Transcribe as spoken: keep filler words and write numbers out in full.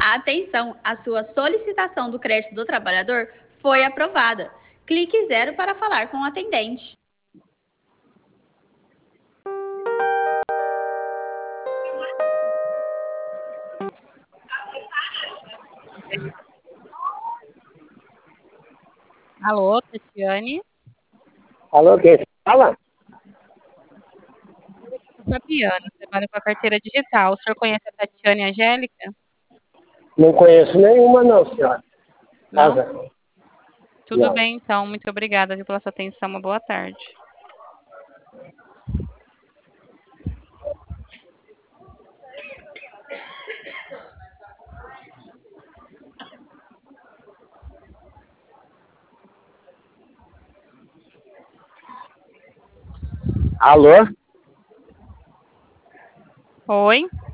Atenção, a sua solicitação do crédito do trabalhador foi aprovada. Clique zero para falar com o atendente. Alô, Tatiane? Alô, quem fala? Fabiana, trabalho com a carteira digital. O senhor conhece a Tatiane Angélica? Não conheço nenhuma, não, senhora. Não? Casa. Tudo Não. bem, então. Muito obrigada viu, pela sua atenção. Uma boa tarde. Alô? Oi?